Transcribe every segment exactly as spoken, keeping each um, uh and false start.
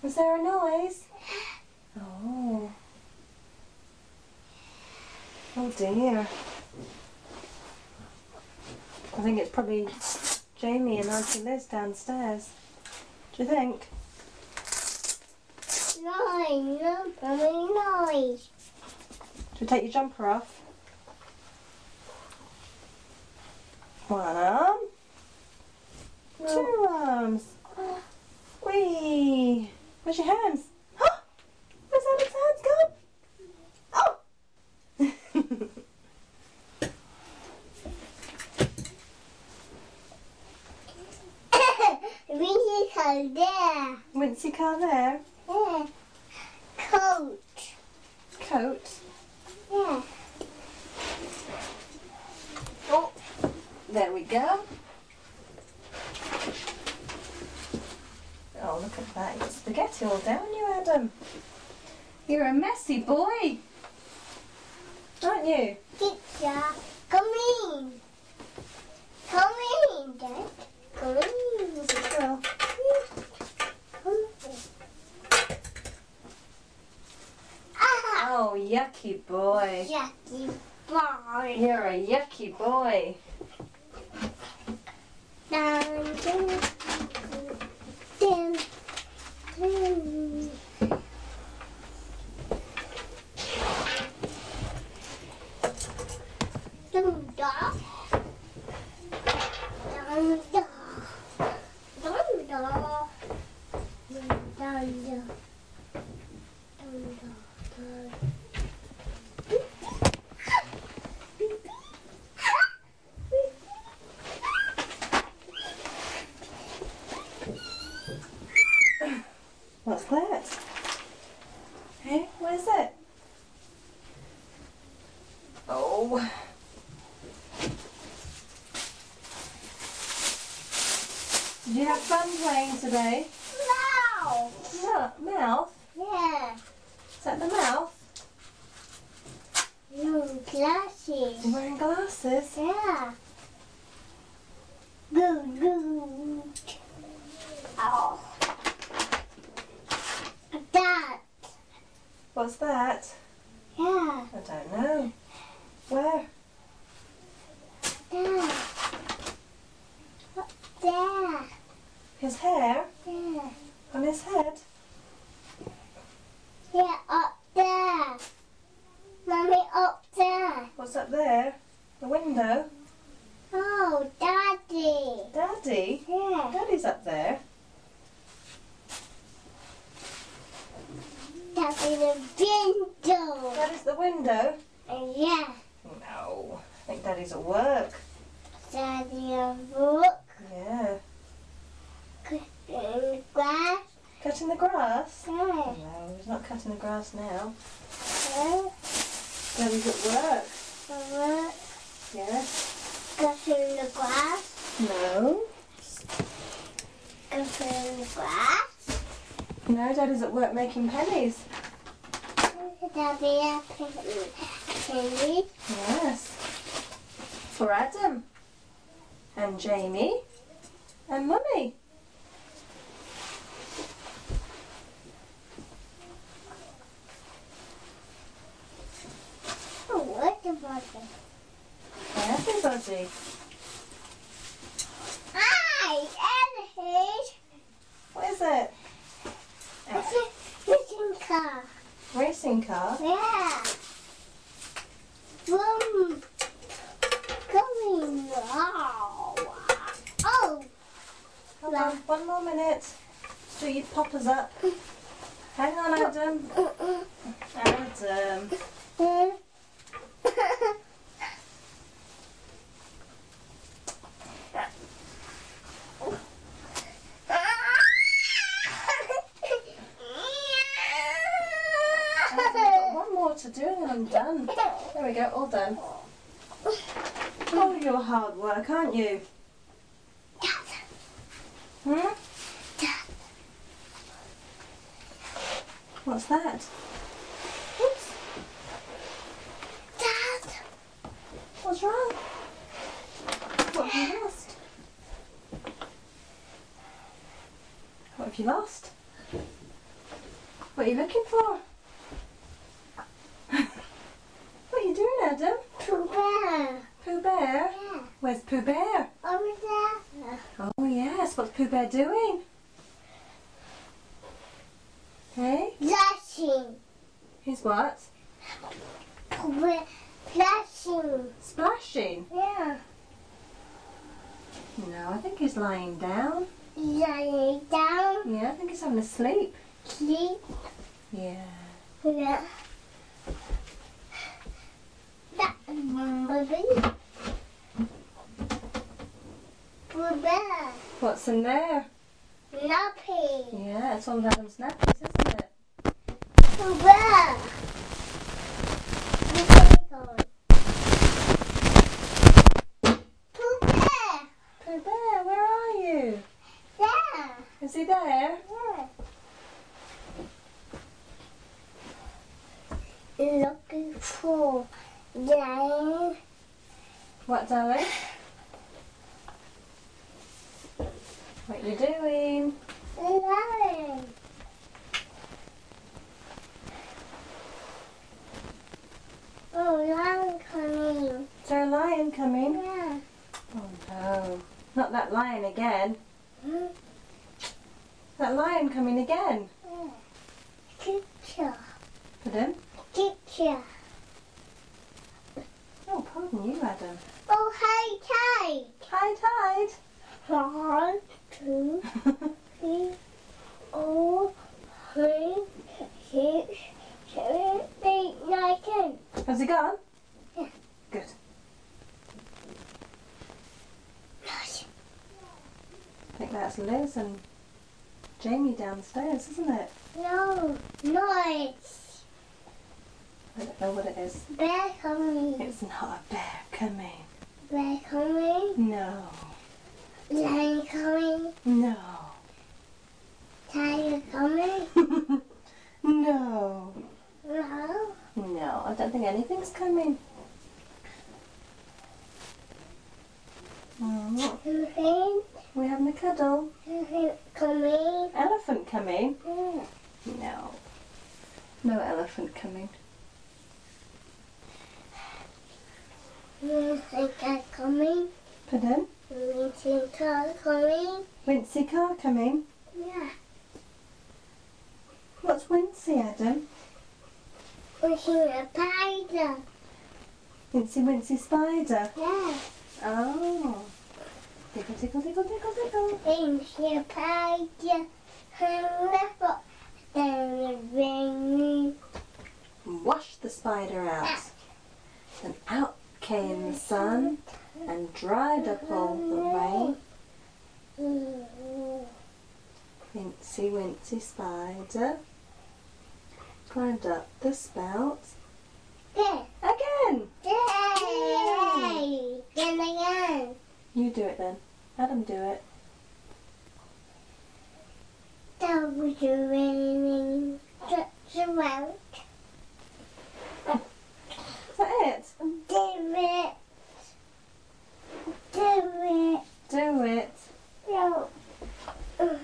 Was there a noise? Oh. Oh dear. I think it's probably Jamie and Auntie Liz downstairs. Do you think? Noise, no, noise. Should we take your jumper off? One arm. No. Two arms. Whee! Where's your hands? Where's Adam's hands gone? Oh! Wincy car there. Wincy car there. Yeah. Coat. Coat. Yeah. Oh, there we go. Oh, look at that. You've got spaghetti all down you, Adam. You're a messy boy, aren't you? Pizza. Come in. Come in, Dad. Come in, little girl. Come in. Ah! Oh, yucky boy. Yucky boy. You're a yucky boy. Dun, dun, dun, dun. Dun, da. Dun, da. Dun, da. Dun, da. Dun, da. Dun. What's that? Hey, what is it? Oh. Did you have fun playing today? No. No, mouth? Yeah. Is that the mouth? No glasses. You're wearing glasses? Yeah. Good, good. Oh. That. What's that? Yeah. I don't know. Where? There. Up there. His hair? There. On his head? Yeah, up there. Mommy, up there. What's up there? The window? Oh, Daddy. Daddy? Yeah. Daddy's up there. Daddy, the window. Daddy's the window? Uh, yeah. No. I think Daddy's at work. Daddy, a book. Yeah. In the grass. Cutting the grass? Yeah. No, he's not cutting the grass now. Yeah. Daddy's at work. Mama, Yes. cutting the grass. No. Cutting the grass. No, Daddy's at work making pennies. Daddy, a penny. Yes. For Adam. And Jamie. And Mummy. Oh, what about it? Everybody. Hi, Ellie. What is it? It's a racing car. Racing car. Yeah. Boom. Coming. Oh. Oh. Hold on, one more minute. So you pop us up. Hang on, Adam. Adam. I've got one more to do and then I'm done. There we go, all done. Oh, you're hard work, aren't you? Hmm? What's that? Oops. Dad. What's wrong? What have you lost? What have you lost? What are you looking for? What are you doing, Adam? Pooh Bear. Pooh Bear? Yeah. Where's Pooh Bear? Over there. Oh yes, what's Pooh Bear doing? Hey? Flashing. He's what? Pooh Bear. Flashing. Splashing? Yeah. No, I think he's lying down. Lying down. Yeah, I think he's having a sleep. Sleep. Yeah. Yeah. That baby. Pooh Bear. What's in there? Nappy. Yeah, it's all of Adam's nappies, isn't it? Pooh Bear. Pooh Bear. Pooh Bear, where are you? Yeah. Is he there? Yeah. Looking for lion. What, darling? What you doing? Lion. Oh, lion coming. Is there a lion coming? Yeah. Oh no, not that lion again. Hmm? That lion coming again. Yeah. Picture. Pardon? Picture. Oh, pardon you, Adam. Oh, hi, hi. High tide. One, two, three, four, five, six, seven, eight, nine, ten. Has he gone? Yeah. Good. I think that's Liz and Jamie downstairs, isn't it? No, noise. I don't know what it is. Bear coming. It's not a bear coming. Bear coming. No. Lion coming. No. Tiger coming. No. No. No, I don't think anything's coming. Mm. Elephant. We're having a cuddle. Elephant coming. Elephant coming? Yeah. No. No elephant coming. Elephant car coming. Pardon? Elephant car coming. Wincy car coming? Yeah. What's Wincy, Adam? Pushing a spider. Wincy Wincy spider. Yeah. Oh. Tickle, tickle, tickle, tickle, tickle. Pushing a spider. Never. Then rain. Wash the spider out. Then out came the sun and dried up all the rain. Wincy Wincy spider climbed up the spout. Yeah. Again! Yay! Again, again. You do it then. Adam, do it. That was raining. That's around. Is that it? Do it. Do it. Do it. No. Do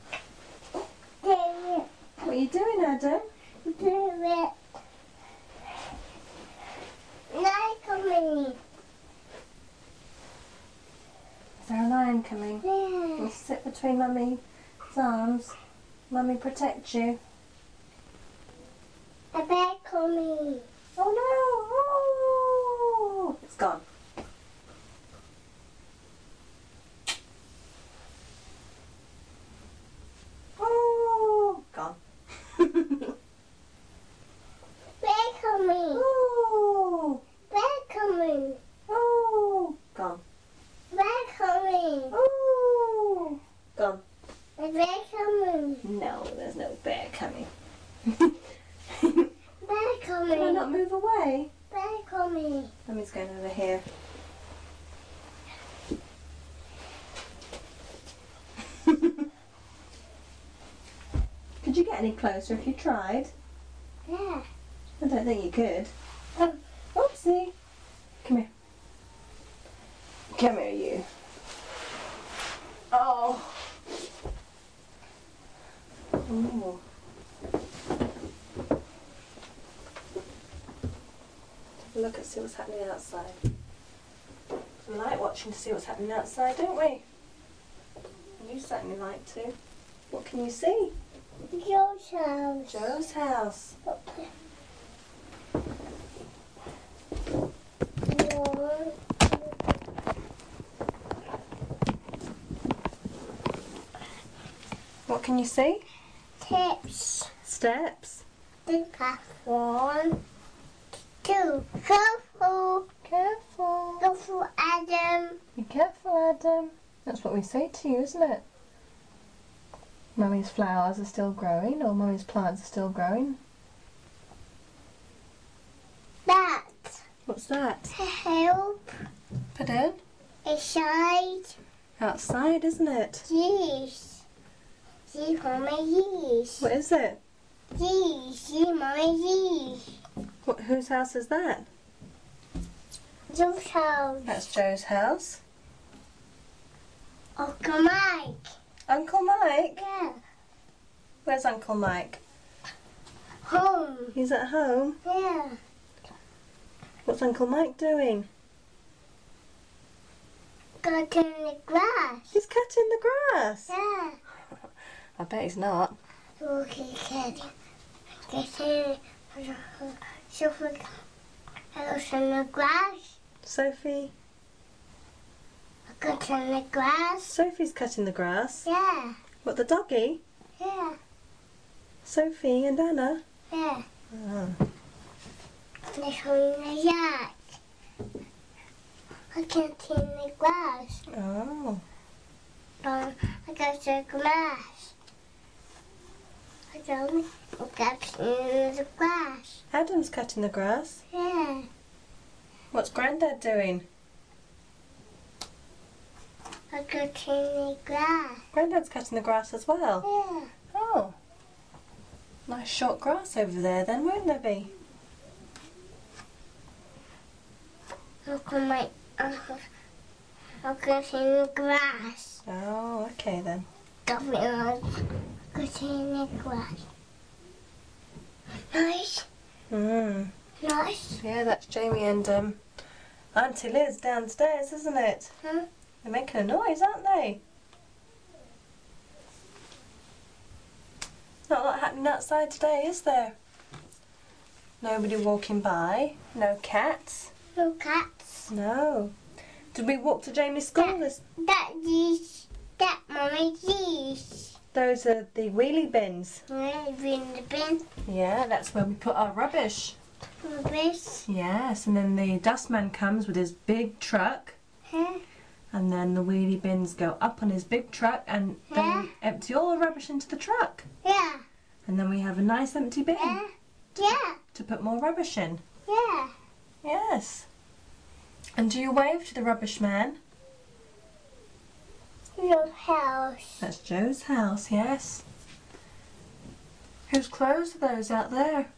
it. What are you doing, Adam? Do it. Like me. Is there a lion coming? Yeah. You'll sit between Mummy's arms. Mummy protect you. A bear coming. Oh no! Oh! It's gone. Oh! Gone. Bear coming. Oh! Bear coming. Oh! Gone. Bear coming. Oh! Gone. A bear coming. No, there's no bear coming. Bear Can I coming. not move away? Bear coming. Mummy's going over here. Could you get any closer if you tried? Yeah. I don't think you could. Um, Oopsie. Come here. Come here, you. Oh. Ooh. Look and see what's happening outside. We like watching to see what's happening outside, don't we? You certainly like to. What can you see? Joe's house. Joe's house. Joe. What can you see? Tips. Steps. Think of one, two. Careful. Careful. Careful, Adam. Be careful, Adam. That's what we say to you, isn't it? Mummy's flowers are still growing, or Mummy's plants are still growing. That. What's that? To help. Put in. Inside. Outside, isn't it? Yes. See, Mommy, yes. What is it? Yes. See, Mommy, yes. What? Whose house is that? Joe's house. That's Joe's house. Uncle Mike. Uncle Mike? Yeah. Where's Uncle Mike? Home. He's at home. Yeah. What's Uncle Mike doing? Got in the grass. He's cutting the grass. Yeah. I bet he's not. Okay, kid. Get in. So we got in the grass. Sophie? Got in the grass. Sophie's cutting the grass. Yeah. What, the doggy? Yeah. Sophie and Anna? Yeah. Oh. This one in the yard. I can't in the grass. Oh. Um, I got the grass. I don't I got in the grass. Adam's cutting the grass. Yeah. What's Grandad doing? I got in the grass. Grandad's cutting the grass as well. Yeah. Oh. Nice short grass over there then, won't there be? Look at my uncle. I got in the grass. Oh, okay then. Got me on. Got in the grass. Nice. Mm. Nice. Yeah, that's Jamie and um, Auntie Liz downstairs, isn't it? Huh? They're making a noise, aren't they? Not a lot happening outside today, is there? Nobody walking by. No cats. No cats. No. Did we walk to Jamie's school? This, That is. That mommy is. those are the wheelie bins. In the bin. Yeah, that's where we put our rubbish. Rubbish. Yes, and then the dustman comes with his big truck, Huh? and then the wheelie bins go up on his big truck, and then Yeah. we empty all the rubbish into the truck. Yeah. And then we have a nice empty bin Yeah. Yeah. to put more rubbish in. Yeah. Yes. And do you wave to the rubbish man? Your house. That's Joe's house, yes. Whose clothes are those out there?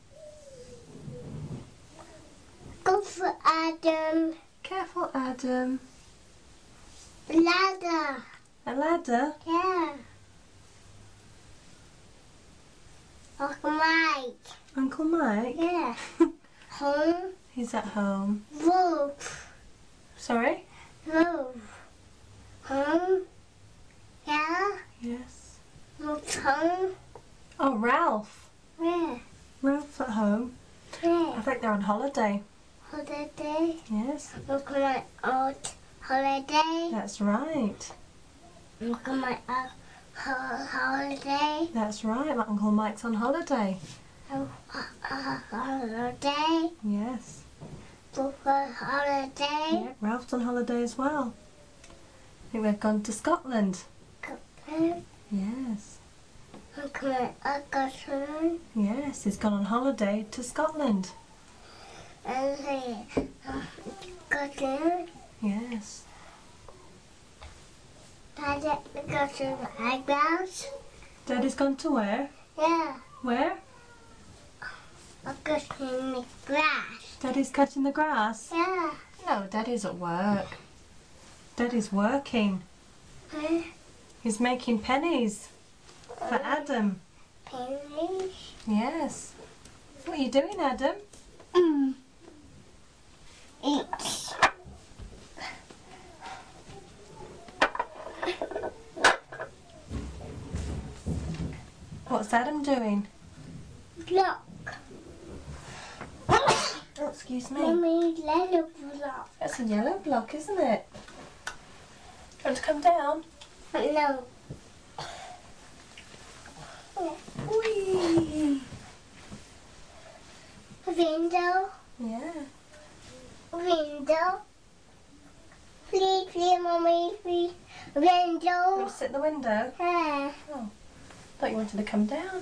Go for Adam. Careful, Adam. Ladder. A ladder? Yeah. Uncle Mike. Uncle Mike? Yeah. Home. He's at home. Roof. Sorry? Roof. Home. Yeah. Yes. Roof home. Oh, Ralph. Yeah. Ralph's at home. I Yeah. think they're on holiday. Holiday. Yes. Look at my old holiday. That's right. Look at my old ho- holiday. That's right. My Uncle Mike's on holiday. Oh, uh, uh, holiday. Yes. Look at holiday. Yeah, Ralph's on holiday as well. I think they've gone to Scotland. Okay. Yes. Look at my cousin. Yes, he's gone on holiday to Scotland. And the cousin. Yes. Daddy, the cousin eyebrows. Daddy's gone to where? Yeah. Where? A cousin the grass. Daddy's cutting the grass. Yeah. No, Daddy's at work. Daddy's working. Huh? He's making pennies for Adam. Pennies. Yes. What are you doing, Adam? Mm. eat. What's Adam doing? Block. Oh, excuse me. Mommy, yellow block. That's a yellow block, isn't it? Do you want to come down? No. Whee! Window. Yeah. Window. Please, please, mommy, please. You Window. want to sit in the window? Yeah. Oh, thought you wanted to come down.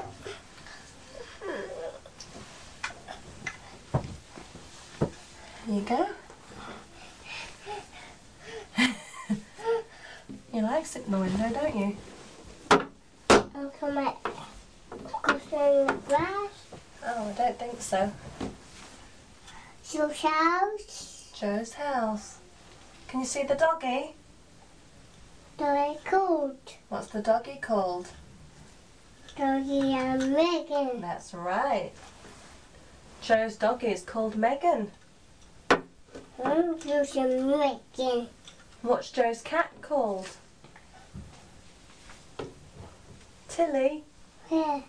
Here you go. You like sitting in the window, don't you? I'll come at crossing the grass. Oh, I don't think so. Your house. Joe's house. Can you see the doggy? Very cold. What's the doggy called? Doggy and Megan. That's right. Joe's doggy is called Megan. I'm using Megan. What's Joe's cat called? Tilly. Yeah.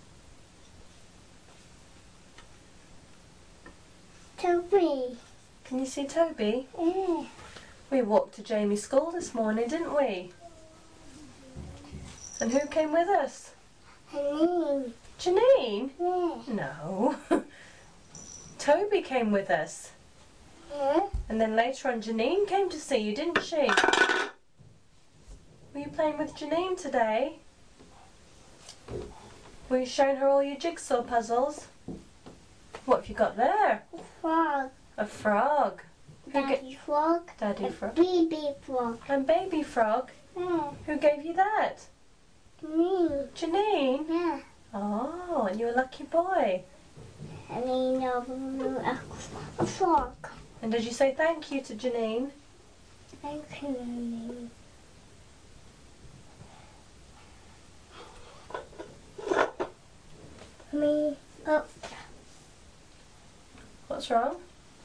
Toby. Can you see Toby? Yeah. We walked to Jamie's school this morning, didn't we? And who came with us? Honey. Janine? Yeah. No. Toby came with us. Yeah. And then later on Janine came to see you, didn't she? Were you playing with Janine today? Were you showing her all your jigsaw puzzles? What have you got there? Frog. A frog. Who ga- Daddy frog. Daddy A frog. baby frog. And baby frog. Yeah. Who gave you that? Me. Janine? Yeah. Oh, and you're a lucky boy. I mean, a, a, a frog. And did you say thank you to Janine? Thank you. Me. Oh. What's wrong?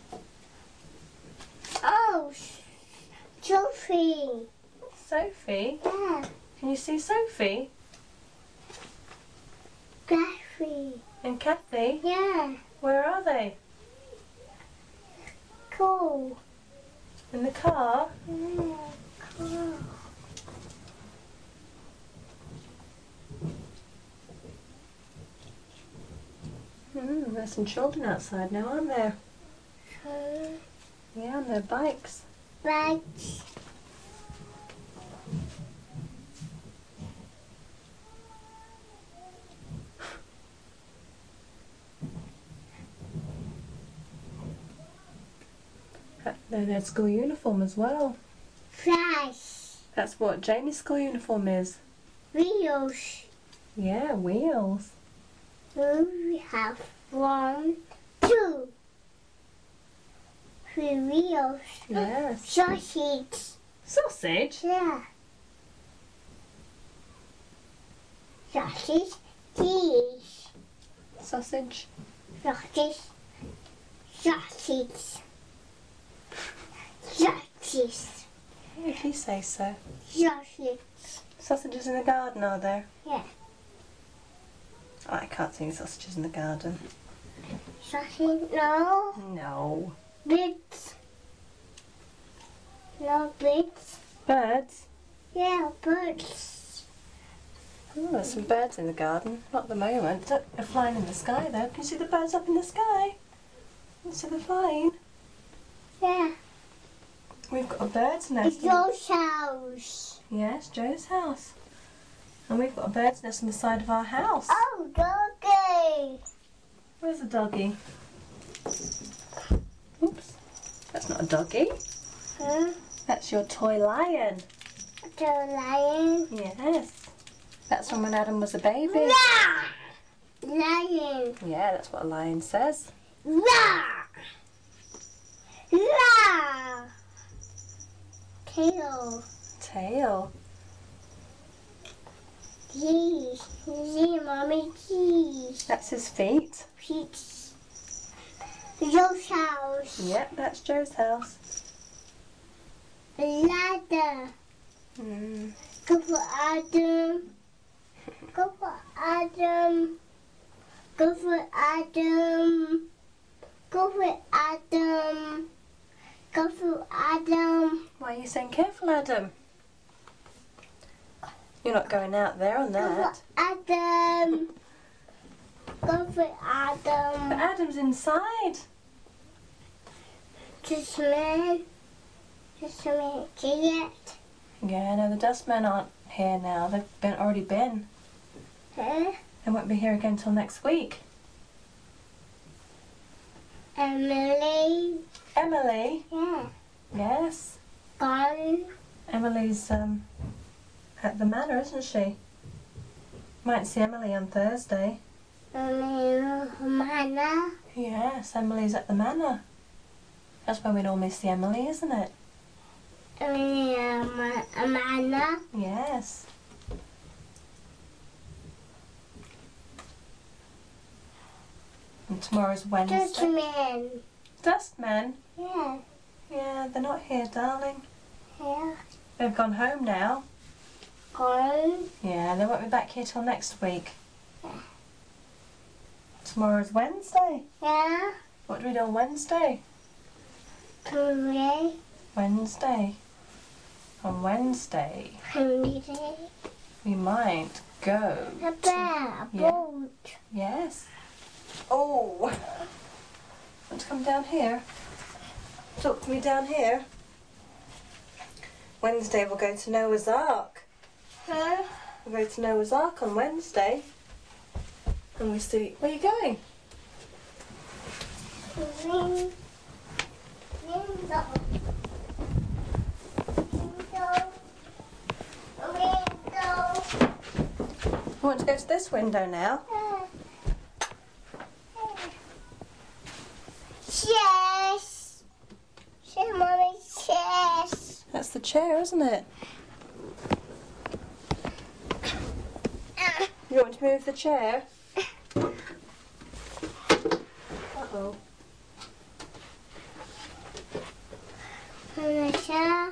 Oh. Sophie. Sophie? Yeah. Can you see Sophie? Gaffy. And Kathy? Yeah. Where are they? Cool. In the car? Yeah. Cool. Hmm, there's some children outside now, aren't there? So, Yeah, on their bikes. bags. They're in their school uniform as well. Flash. That's what Jamie's school uniform is. Wheels. Yeah, wheels. We have one, two, three wheels. Yes. Sausage. Sausage? Yeah. Sausage. Cheese. Sausage. Sausage. Sausage. Sausage. If you say so. Sausage. Sausages in the garden, are there? Yeah. Oh, I can't see any sausages in the garden. Sausage. No. No. Bits. No bits. Birds? Yeah, birds. Oh, there's some birds in the garden. Not at the moment. They're flying in the sky though. Can you see the birds up in the sky? Can you see them flying? Yeah. We've got a bird's nest. It's your house. Yes, Joe's house. And we've got a bird's nest on the side of our house. Oh, doggy. Where's the doggy? Oops. That's not a doggy. Huh? That's your toy lion. The lion. Yes. That's from when Adam was a baby. Rah! Lion. Yeah, that's what a lion says. Rah! Rah! Tail. Tail. Cheese. See, mommy, cheese. That's his feet. Feet. Joe's house. Yep, that's Joe's house. A ladder. Mm. Go for Adam. Go for Adam. Go for Adam. Go for Adam. Go for Adam. Why are you saying careful, Adam? You're not going out there on Go that. for Adam. Go for But Adam. Adam's inside. Dustman. Dustman. Get. Yeah, no, the dustmen aren't here now. They've been already been. Huh? They won't be here again till next week. Emily. Emily? Yeah. Yes. Gone. Emily's um at the manor, isn't she? Might see Emily on Thursday. Emily. Mana. Yes, Emily's at the manor. That's where we normally see Emily, isn't it? Emily. Mana. Yes. And tomorrow's Wednesday. Dustman. Dustmen? Yeah. Yeah, they're not here, darling. Yeah. They've gone home now. Gone. Yeah, they won't be back here till next week. Tomorrow's Wednesday. Yeah. What do we do on Wednesday? Today. Wednesday. On Wednesday, Holiday. we might go. A bear. A Yeah. boat. Yes. Oh. Want to come down here? Talk to me down here. Wednesday we'll go to Noah's Ark. Huh? We'll go to Noah's Ark on Wednesday. And we see... Where are you going? Ring. Window. Window. Window. We want to go to this window now. Chess. Chess, mommy, chess. That's the chair, isn't it? You want to move the chair? Uh-oh. Natasha.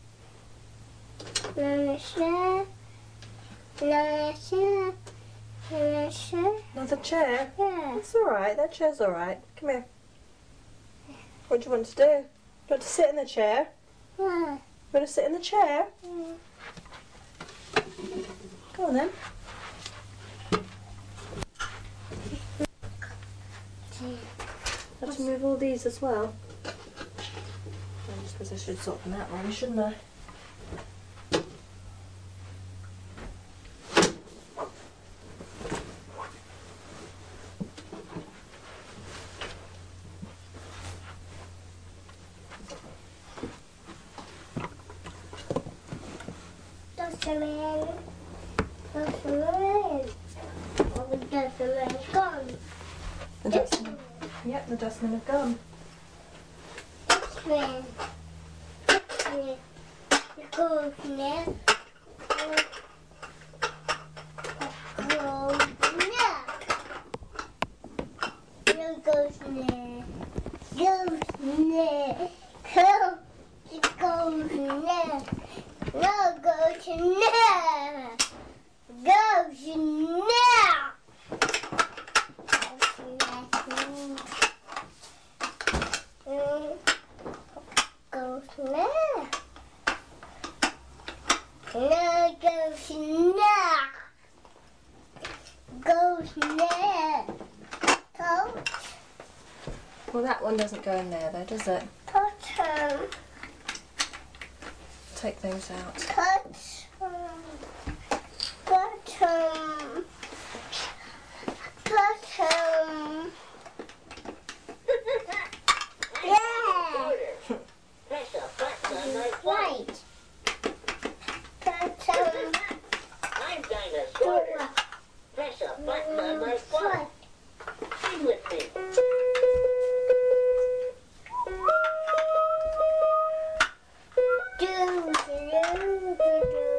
Natasha. Natasha. Natasha. Another chair? Yeah. It's alright, that chair's alright. Come here. What do you want to do? Do you want to sit in the chair? Yeah. You want to sit in the chair? Yeah. Go on then. Have to move all these as well. I suppose I should sort them out, really, shouldn't I? Dustman. Dustman. Oh, the dustman gone. The dustmen. Yep, the dustmen have gone. Dustman. Dustman. It goes there. Goes there. It goes there. Goes there. Go. It goes there. No, go to now. Go to now. Go to now. No, go to now. Go to now. Go. Well, that one doesn't go in there, though, does it? Bottom. Take those out. Cut. Bottom. Bottom. Yeah. Right. Bottom. I'm Dinah Sawyer. Press a button on my phone. Sing with me. Do, do, do, do.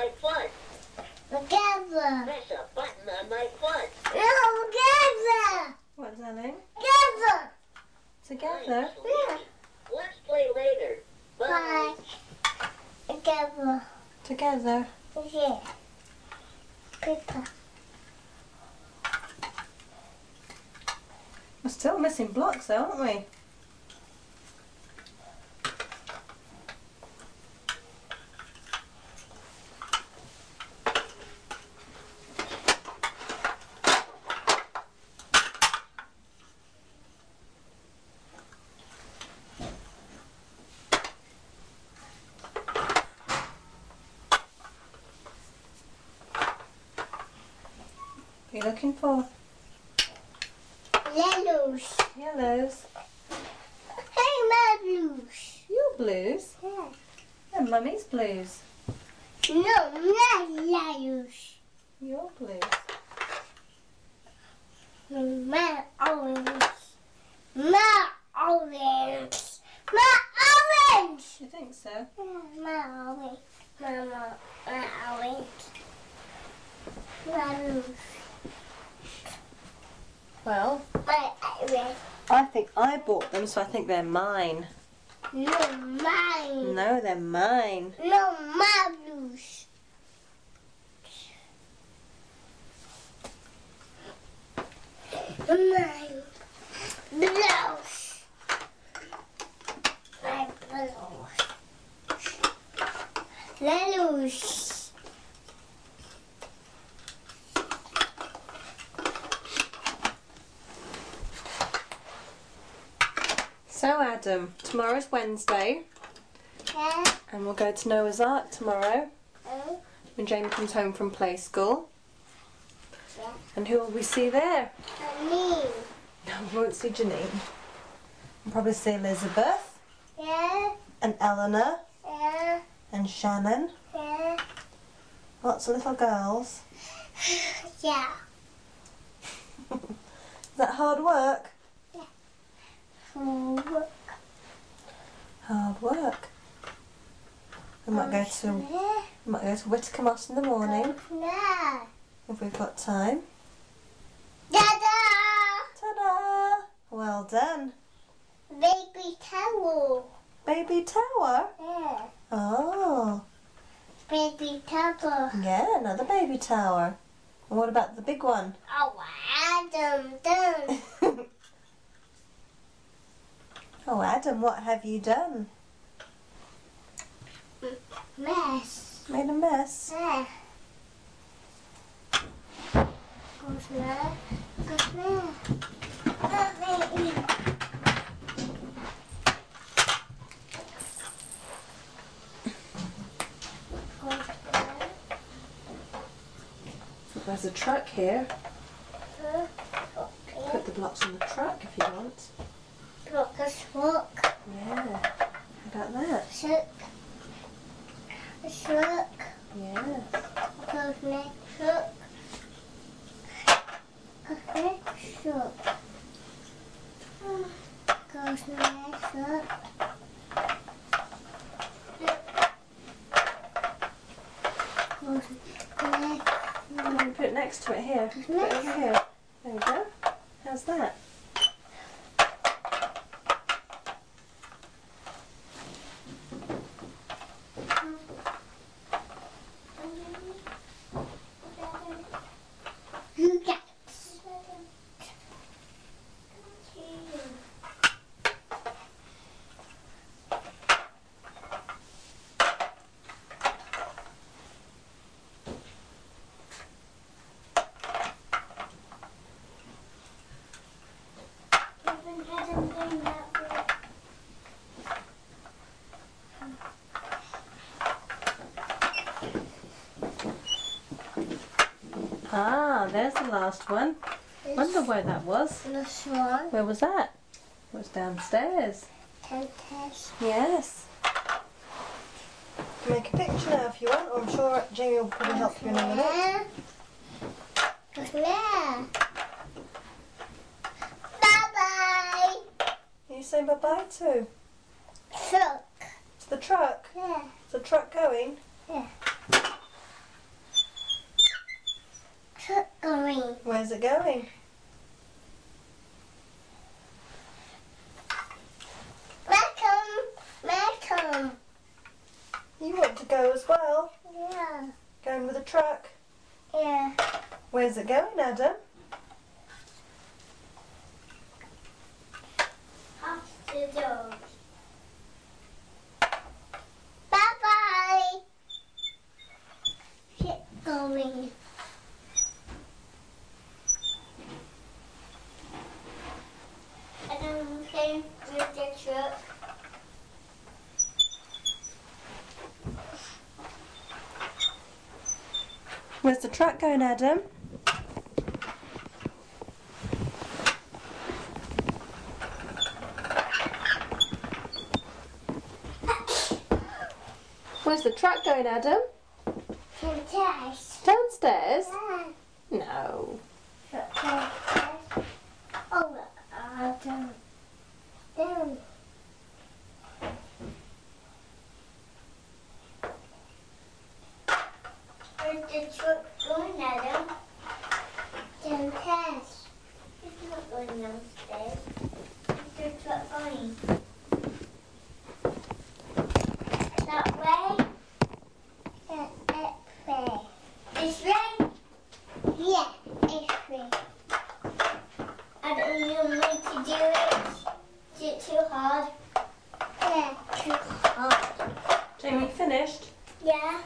my foot. Together. Press a button on my foot. No, together. What, darling? Together. Together? Yeah. Let's play later. Bye. Bye. Together. Together. Yeah. Paper. We're still missing blocks though, aren't we? What are you looking for? Yellows. Yellows. Hey, my blues. Your blues? Yeah. And Mummy's blues. No, not yellows. Your blues. My orange. My orange. My orange. You think so? Yeah, my orange. My, my, my orange. My blues. Well, My orange. I think I bought them, so I think they're mine. No, mine. No, they're mine. No, my blues. Mine. Blouse. My blouse. Yellows. So Adam, tomorrow's Wednesday Yeah. and we'll go to Noah's Ark tomorrow Oh, when Jamie comes home from play school. yeah. And who will we see there? Me. No, we won't see Janine. We'll probably see Elizabeth Yeah. and Eleanor Yeah. and Shannon. Yeah. Lots of little girls. Yeah. Is that hard work? Oh, Hard work. We might go to we might go to Whittaker Moss in the morning yeah. if we've got time. Dada! Ta-da! Well done. Baby towel. Baby tower. Yeah. Oh, Baby towel. yeah, another baby tower. And what about the big one? Oh, Adam, done. Oh, Adam, what have you done? Mess. Made a mess. Yeah. Goes there. Goes there. Oh, baby. Goes there. There's a truck here. Uh, okay. Put the blocks on the truck if you want. Look, a smoke. Yeah. How about that? Shook. A shook. Yeah. Goes next. Shook. Goes next. Shook. Goes next. Shook. Goes next. You can put it next to it here. Put it over here. There we go. How's that? You get. Ah, there's the last one. Wonder where that was. This one. Where was that? It was downstairs. Test. Yes. Make a picture now if you want, or I'm sure Jamie will probably help you in a minute. Goes there. Bye bye. Are you saying bye-bye to? Truck. To the truck? Yeah. Is the truck going? Yeah. going. Where's it going? Malcolm, Malcolm. You want to go as well? Yeah, Going with a truck? yeah. Where's it going, Adam? Off the door. Bye bye. Get going. And I'm playing with the truck. Where's the truck going, Adam? Where's the truck going, Adam? Fantastic. Downstairs? Yeah. No. Oh, uh, down. Down. Where's the truck going, Adam? Downstairs. It's not going downstairs. Where's the truck going? That way? That, that way. This way? Yeah, this way. I don't know when to do it. Is it too hard? Yeah, too hard. Jamie, finished? Yeah.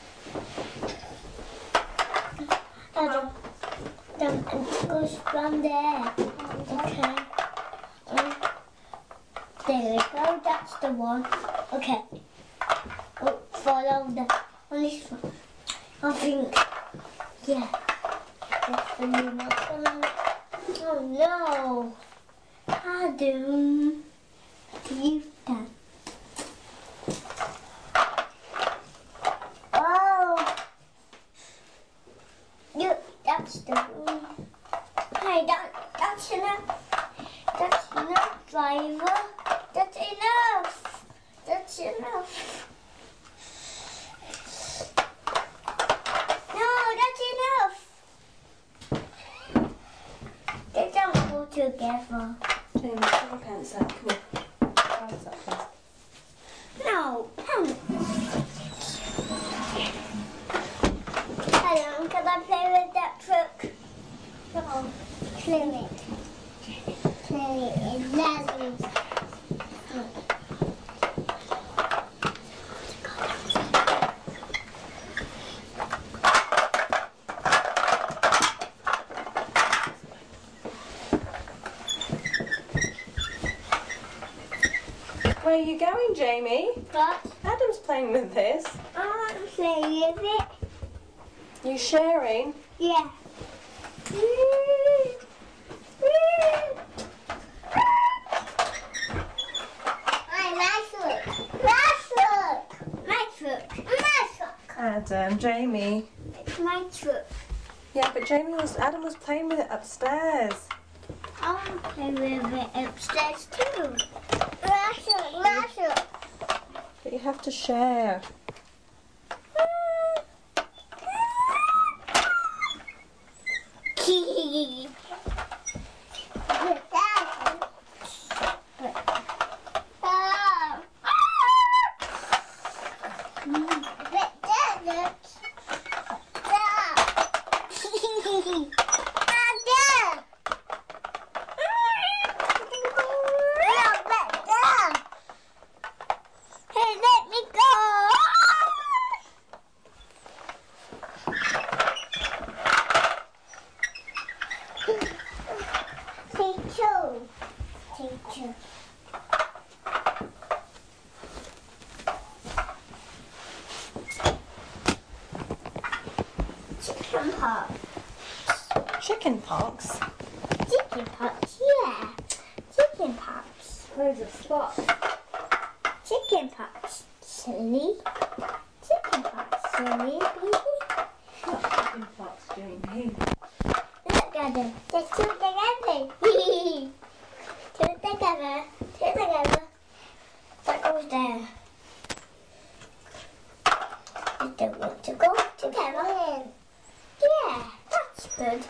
Adam, Adam, it goes from there. Okay. Um, there we go, that's the one. Okay. Oh, follow the, on this one. I think, yeah. That's the new one. Oh no. Adam, you've done. Oh. You, that's the one. Hey, that, that's enough. That's enough, driver. That's enough. That's enough. No, that's enough. They don't go together. Jamie, put your pants out. Come on. Pants up first. No, pants. Hello, can I play with that truck? No, play it. Play it. It doesn't. Where are you going, Jamie? But Adam's playing with this. I want to play with it. You sharing? Yeah. My truck. My truck. My truck. My truck. Adam, Jamie. It's my truck. Yeah, but Jamie was, Adam was playing with it upstairs. I want to play with it upstairs too. My truck. My truck. But you have to share. Key. Hey, let me go! Take two. Take two. Chicken pox. Chicken pox. Chicken pox, yeah. Chicken pox. Where's the spot? Chicken pox. Silly. Chicken pox, silly baby. Not chicken pox, Jamie. Look at them. They're two together. Two together. Two together. That goes there. You don't want to go together. Yeah, that's That's good.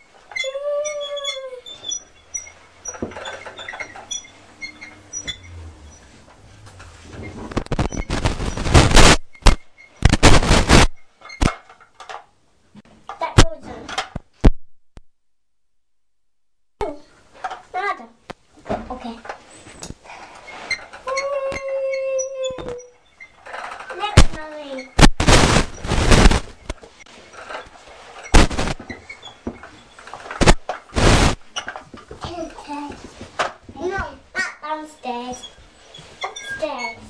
That goes on. Nada. Okay. Next, Mommy. No, not downstairs. Upstairs.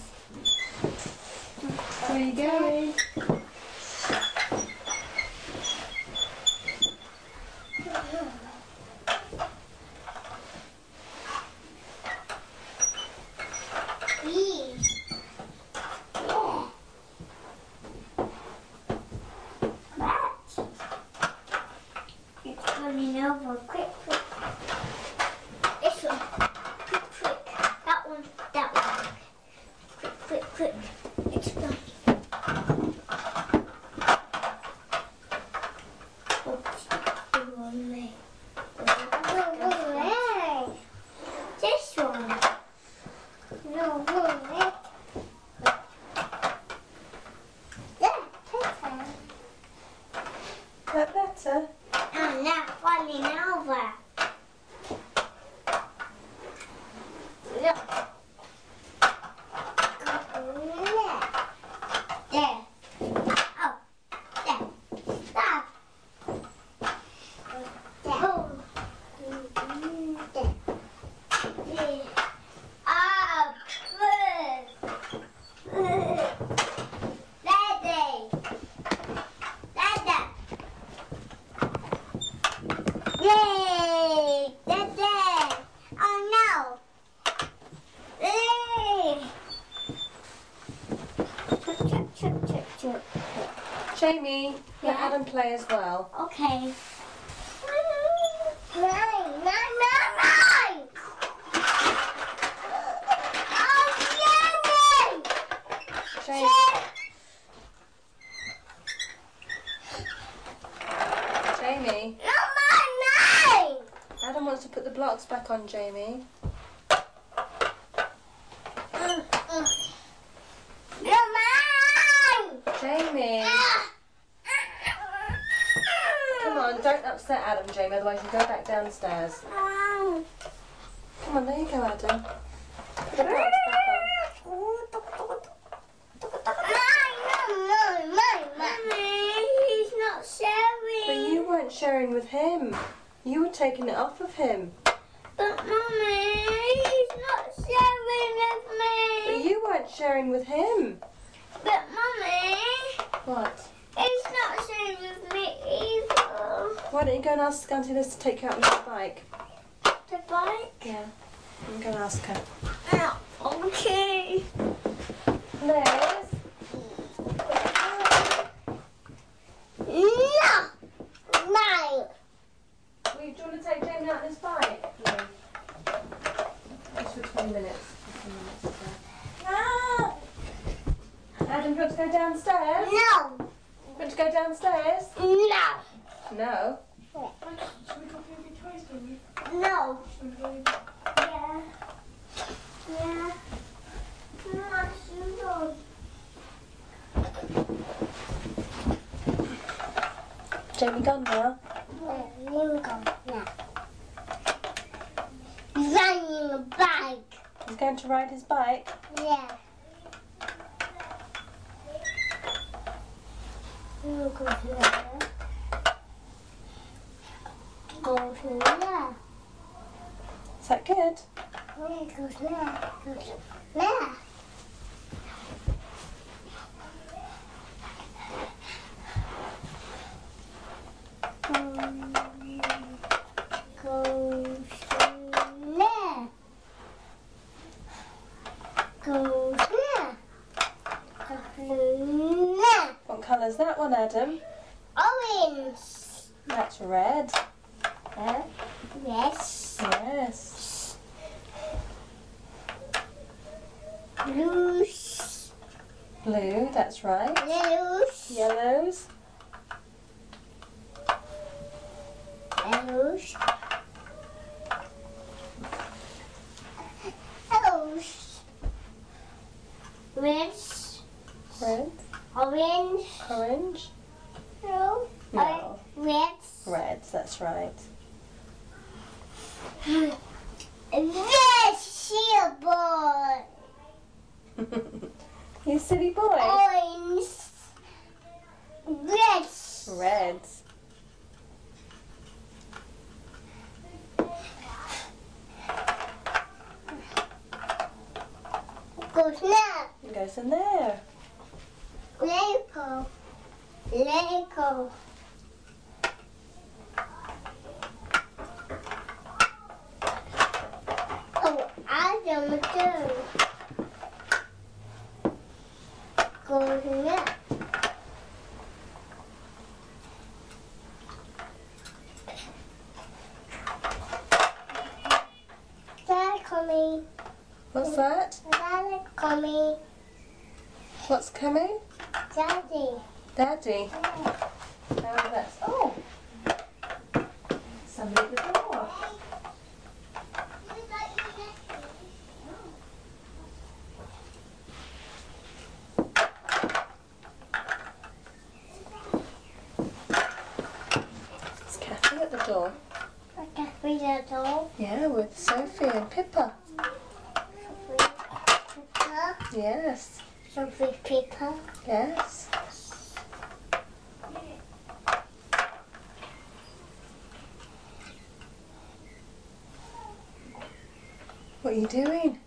Where are you going? Please. Yeah. That. It's running over. Quick, quick. This one. Quick, quick. That one. That one. Quick, quick, quick. It's running. Oops. The wrong way. The wrong way. This one. No, wrong way. Yeah, take that. That better? I'm not falling over. Look. There. Oh, there. Stop. There. Oh. There. There. Up. Daddy. Dada. Yay! Dada! Oh no! Yay! Chuk, chuk, chuk, chuk, chuk. Jamie, let Yeah? Adam play as well. Okay. Nine, nine, nine, nine! Oh, yay! Jamie, Jamie, No, mine, nine! Adam wants to put the blocks back on, Jamie. No, mine! Jamie, come on, don't upset Adam, Jamie, otherwise you go back downstairs. Um, Come on, there you go, Adam. Put the blocks back on. Mine, mine, mine, mine. He's not sharing. But you weren't sharing with him. You were taking it off of him. But Mummy, he's not sharing with But me. you weren't sharing with him. But Mummy, What? he's not sharing with me either. Why don't you go and ask Auntie Liz to take you out on the bike? The bike? Yeah. I'm going to ask her. Oh, okay. Liz? No, mine. Will you, do you want to take Jamie out on his bike? No. Just for twenty minutes. fifteen minutes, okay. No, Adam, do you want to go downstairs? no, You want to go downstairs? no, No. no. Yeah. Yeah. No, no. Jamie gone now? Yeah, you go now. Riding a bike. He's going to ride his bike. Yeah. You go there. Go to there. Is that good? Go there. Go there. Go there. Go there. Go there. What colour's that one, Adam? Orange. That's red. Uh, yes. Yes. Blue. Blue, that's right. Blue. Yellows. Yellows. Yellows. Reds. Red. Orange. Orange. No. No. Reds. Reds, that's right. Vegetable. You silly boy. Orange. Reds. Reds. Goes now. It goes in there. Let it go. Let it go. Oh, Adam too. Goes now. Dad coming. What's that? Dad coming. What's coming? Daddy. Daddy. Oh, that's. Oh! Somebody at the door. It's Kathy at the door. I can read it all. Yeah, with Sophie and Pippa. Paper. Yes. Something paper. Yes. What are you doing?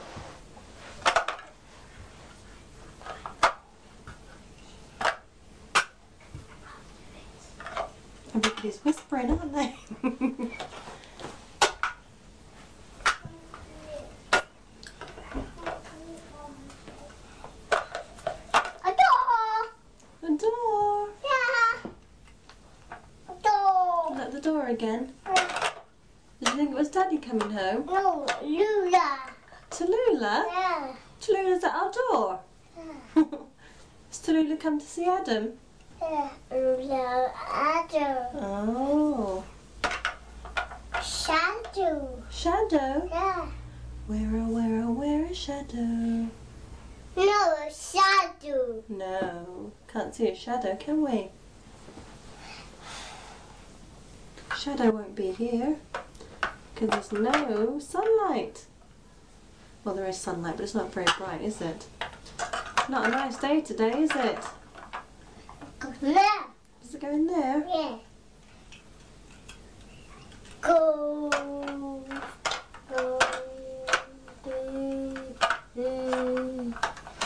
Everybody's whispering, aren't they? A door. The door. Yeah. A door. At the door again. Did you think it was Daddy coming home? No, Lula. Tallulah? Yeah. Tallulah's at our door. Has Tallulah come to see Adam? Yeah. Lula. Adam. Oh. Shadow. Shadow? Yeah. Where, oh, where, oh, where is Shadow? No, shadow. No, can't see a shadow, can we? Shadow won't be here because there's no sunlight. Well, there is sunlight, but it's not very bright, is it? Not a nice day today, is it? Go now. Does it go in there? Yeah. Go. Go. Mm, mm,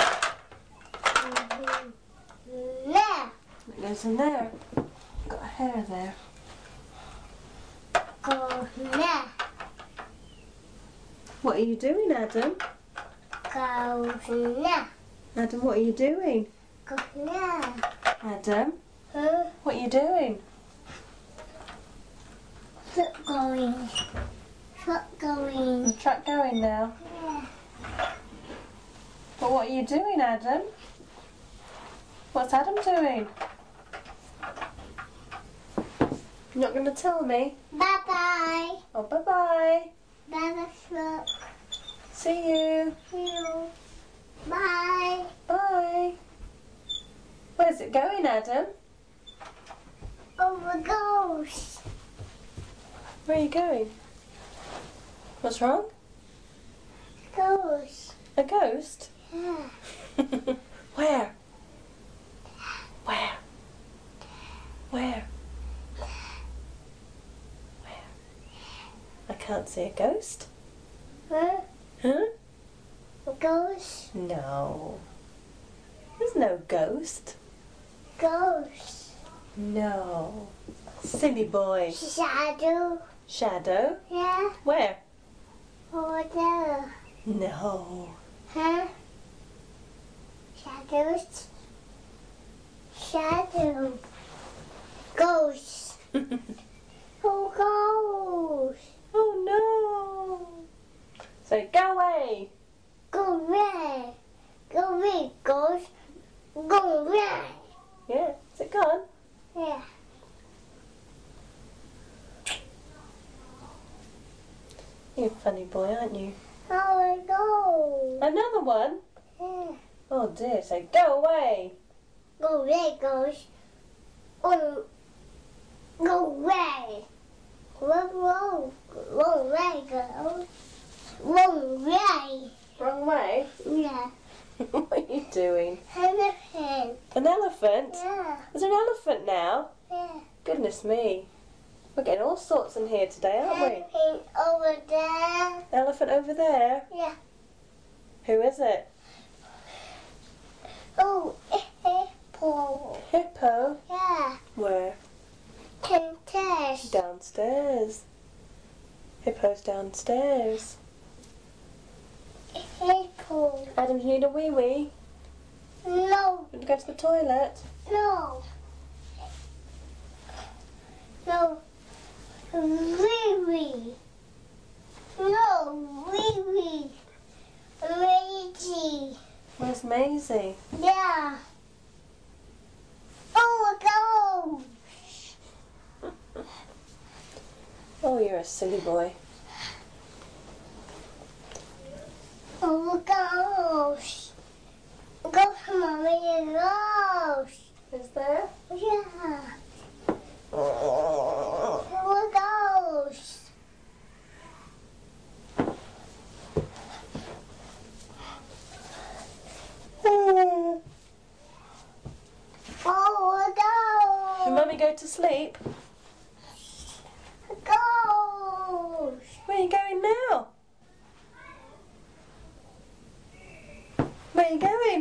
mm, now. It goes in there. Got a hair there. Go now. What are you doing, Adam? Go now. Adam, what are you doing? Go now. Adam, Huh? what are you doing? Stop going. Stop going. The truck going now. Yeah. But what are you doing, Adam? What's Adam doing? You're not going to tell me? Bye bye. Oh, bye-bye. Bye bye. See you. See you. Bye. Bye. Where's it going, Adam? Over goes. Where are you going? What's wrong? Goes. A ghost? Yeah. Where? Where? Where? Where? I can't see a ghost. Huh? Huh? Goes. No. There's no ghost. Goes. No. Silly boy. Shadow. Shadow? Yeah. Where? Over there. No. Huh? Shadows. Shadow. Goes. Who goes? Oh no. So go away. Go away. Go away. Goes. Go away. Yeah. Is it gone? Yeah. You're a funny boy, aren't you? Oh, we go. Another one? Yeah. Oh dear, so go away. Go away, goes. Oh, go away. Whoa, whoa. Wrong way, girls. Wrong way. Wrong way? Yeah. What are you doing? Elephant. An elephant? Yeah. There's an elephant now? Yeah. Goodness me. We're getting all sorts in here today, aren't we? Elephant over there. Elephant over there? Yeah. Who is it? Oh, hippo. Hippo? Yeah. Where? Contest. Downstairs. Hippo's downstairs. Hippo. Adam, do you need a wee wee? No. Want to go to the toilet? No. No. Wee wee. No. Wee wee. Lazy. Where's Maisie? Yeah. Oh, go. Oh, you're a silly boy. Oh, gosh. Go, mommy, gosh. Is there? Yeah. Oh, gosh. Oh, Can gosh. Mummy go to sleep? Gosh. Where are you going now? Where are you going?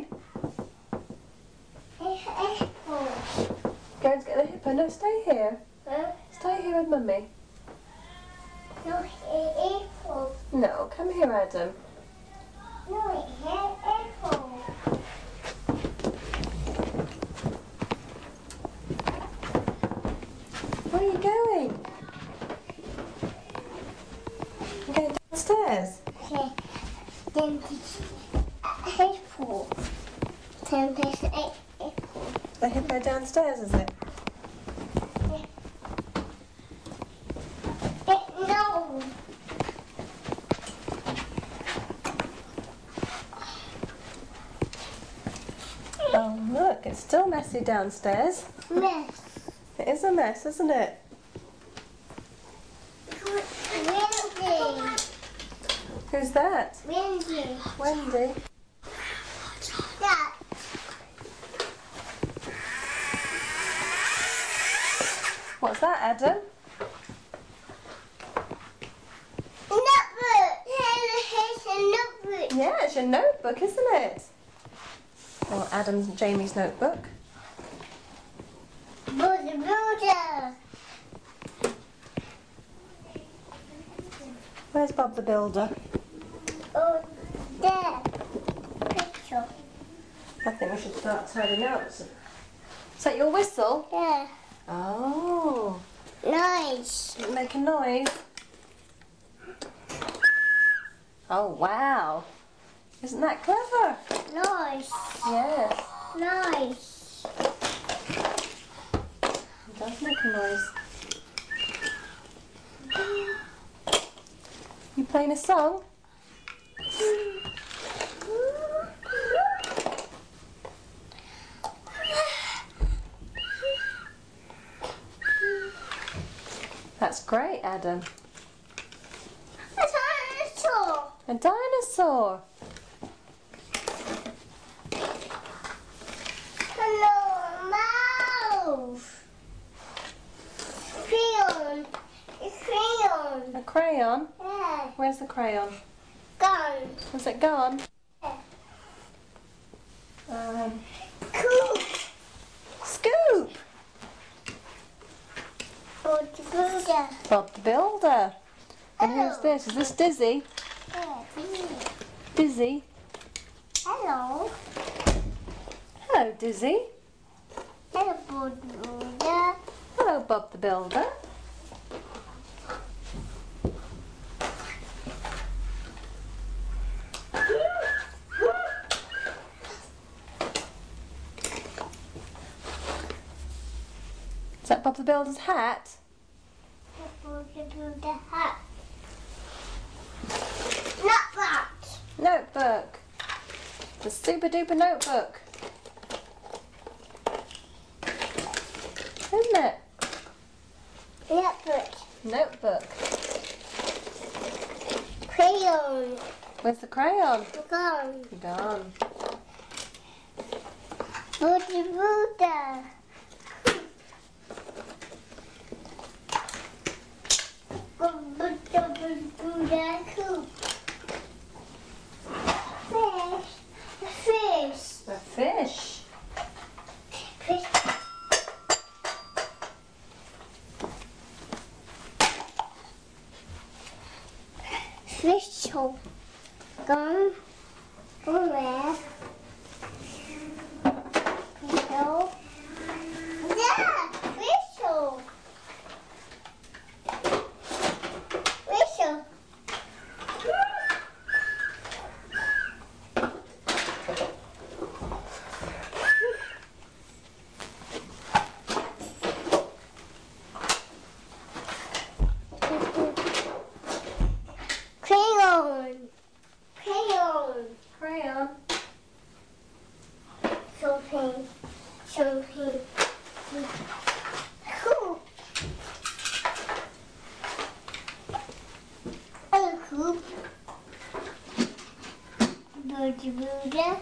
Hippo. Going to get the hippo. No, stay here. Huh? Stay here with Mummy. No, hippo. No, come here, Adam. No, hippo. Where are you going? You're going downstairs. Okay. Then hippo. Then there's a hippo. The hippo downstairs, is it? No. Oh, look, it's still messy downstairs. Mess. It is a mess, isn't it? Windy. Who's that? Windy. Wendy. That. What's that, Adam? Notebook. Here's a notebook. Yeah, it's your notebook, isn't it? Well, Adam's and Jamie's notebook. Builder, builder. Where's Bob the Builder? Oh, there. Picture. I think we should start tidying up. Is that your whistle? Yeah. Oh, Nice. does it make a noise? Oh, wow. Isn't that clever? Nice. Yes, Nice. it does make a noise. You playing a song? That's great, Adam. A dinosaur. A dinosaur. Hello, mouse. Crayon. It's crayon. A crayon. Yeah. Where's the crayon? Gun. Has it gone? Yeah. Um, Cool. Scoop. Oh, the builder. Bob the Builder. And who's this? Is this Dizzy? Yeah. Dizzy. Hello. Hello, Dizzy. Hello, builder. Hello, Bob the Builder. Is that Bob the Builder's hat? Builder, builder hat. Notebook. The super duper notebook. Isn't it? Notebook. Notebook. Crayon. Where's the crayon? Gone. Gone. Buddha Buddha. Buddha Buddha Buddha coop. Fish. Fish. A fish. Fish. Fish hole. Gone. Go where? No. Yeah, whistle. Whistle. Crayon. Crayon. Crayon. Something. Something. Cool. A coop. Buddha Buddha.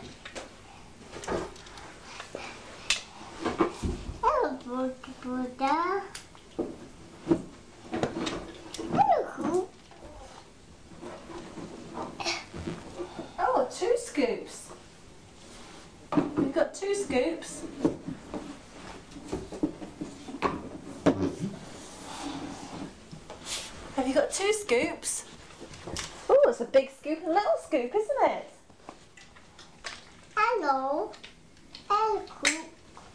Oh, Buddha Buddha. A coop. Oh, two scoops. We've got two scoops. Have you got two scoops? Oh, it's a big scoop and a little scoop, isn't it? Hello. Hello, coop.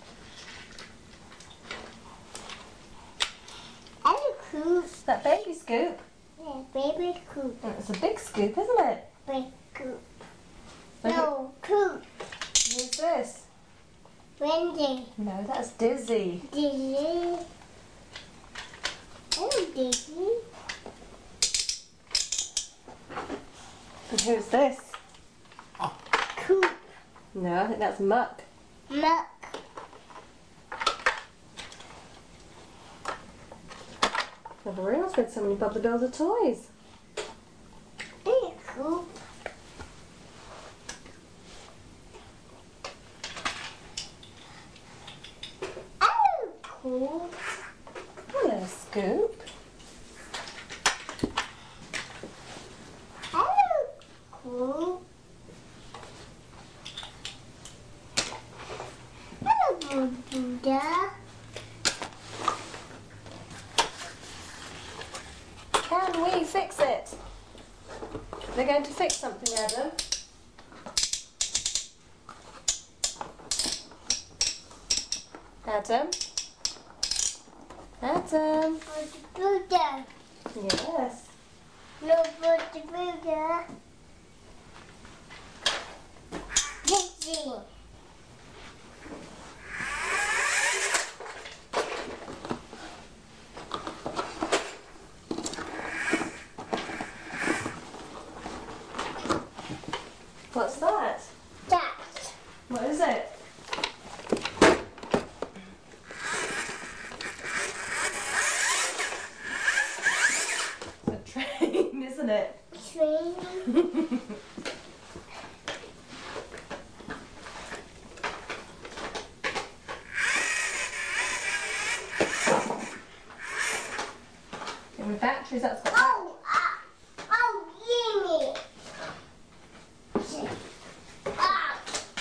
Hello, coop. Is that baby scoop? Yeah, baby coop. Oh, it's a big scoop, isn't it? Big coop. Look at- No, coop. Who's this? Wendy. No, that's Dizzy. Dizzy. Hello, Dizzy. And who's this? Coop. No, I think that's Muck. Muck. Never realised we had so many Bubbly Builder toys. Big coop. Hello, coop. Hello, Scoop. Hello, coop. Hello, Buddha. Can we fix it? They're going to fix something, Adam. Adam? Adam? Buddha. Yes. No, Buddha Buddha. Dizzy. What's that? That. What is it? It's a train, isn't it? Train. And with batteries, that's got Oh, ah, oh, gimme. Ah.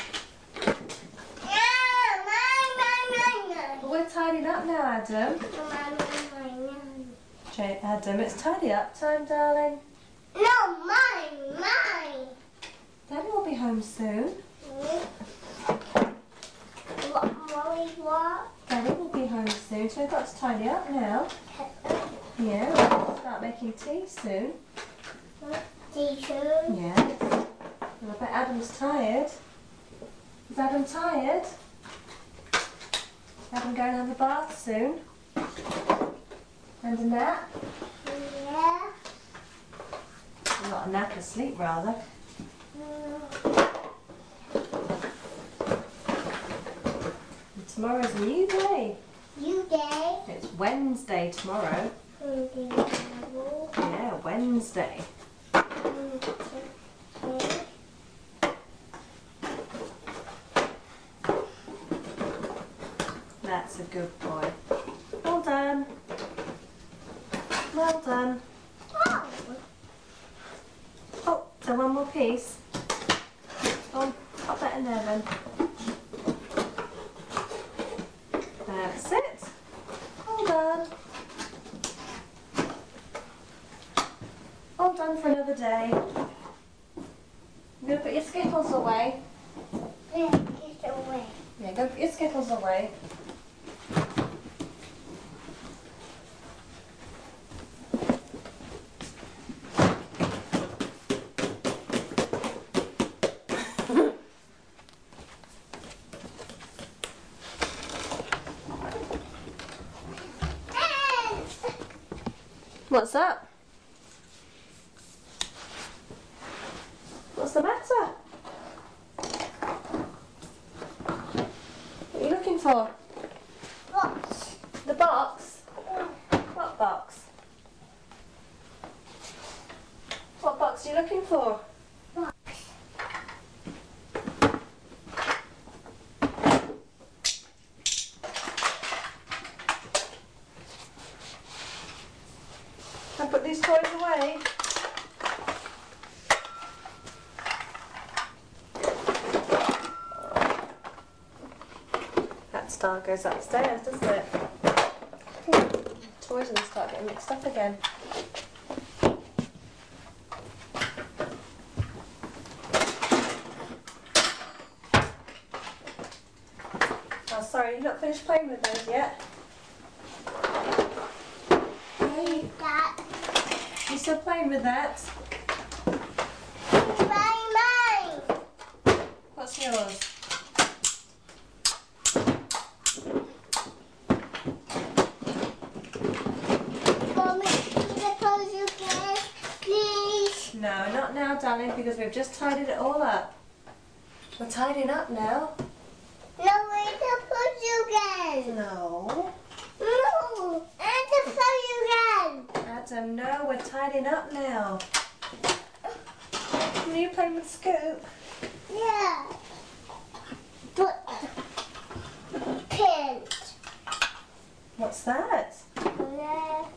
Yeah, mine, mine, mine, But we're tidying up now, Adam. mine, mine, mine. Jay, Adam, it's tidy up time, darling. No, mine, mine. Daddy will be home soon. What, Molly, what? Daddy will be home soon, so we've got to tidy up now. Yeah, we'll start making tea soon. Teacher. Yes. And I bet Adam's tired. Is Adam tired? Adam going to have a bath soon. And a nap. Yeah. Not a nap, a sleep rather. Tomorrow's a new day. You day. It's Wednesday tomorrow. Yeah, Wednesday. That's a good boy. Well done. Well done. Oh, so one more piece. Oh, pop that in there then. That's it. Well done. All done for another day. You're going to put your Skittles away. Yeah, get away. Yeah, go put your Skittles away. What's that? What's the matter? What are you looking for? Box. The box? What box? What box are you looking for? Box. Can I put these toys away? That star goes upstairs, doesn't it? Toys and start getting mixed up again. Oh, sorry, you've not finished playing with those yet. Hey, Dad. You still playing with that? Mine, mine. What's yours? Mommy, suppose you can, please. No, not now, darling, because we've just tidied it all up. We're tidying up now. No, wait, suppose you can. No. No, and suppose you can. Adam, no, we're tidying up now. Are you playing with Scoop? Yeah. Put pins. What's that? Look,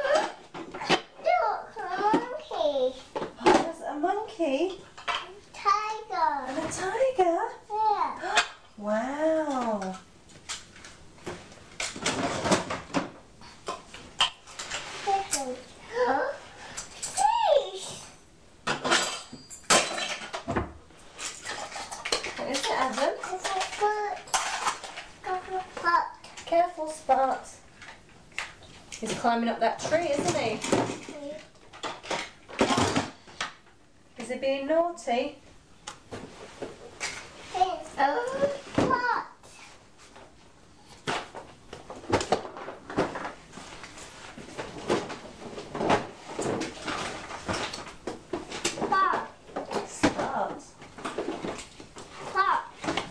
monkey. Oh, there's a monkey Tiger. and a tiger. Yeah. Wow. Fish. What is it, Adam? It's a foot. Hot. Careful, Spot. He's climbing up that tree, isn't he? Is he being naughty? It's a pot. Pot. Spot. Pot.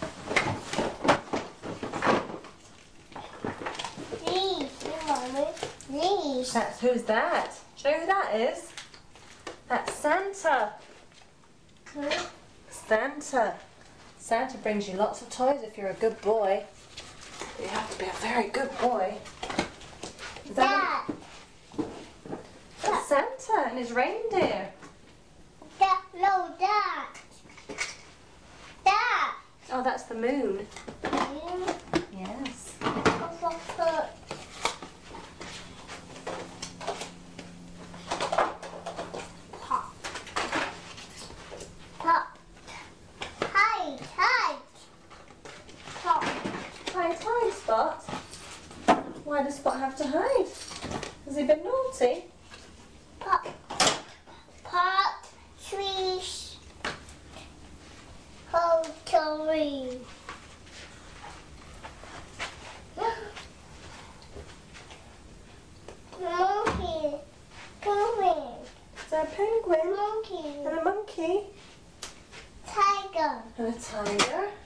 These, Mommy. These. That's, who's that? Show you who that is. That's Santa. Huh? Santa. Santa brings you lots of toys if you're a good boy. You have to be a very good boy. Is that Dad. That's Santa and his reindeer. Dad. No, Dad. Dad. Oh, that's the moon. You Yes. also put pot. Pot. Hide, hide. Pot. Hide, hide, Spot. Why does Spot have to hide? Has he been naughty? Pot. Pot. Trees. Pottery. Monkey. Penguin. Is there a penguin Monkey. and a monkey Tiger. and a tiger?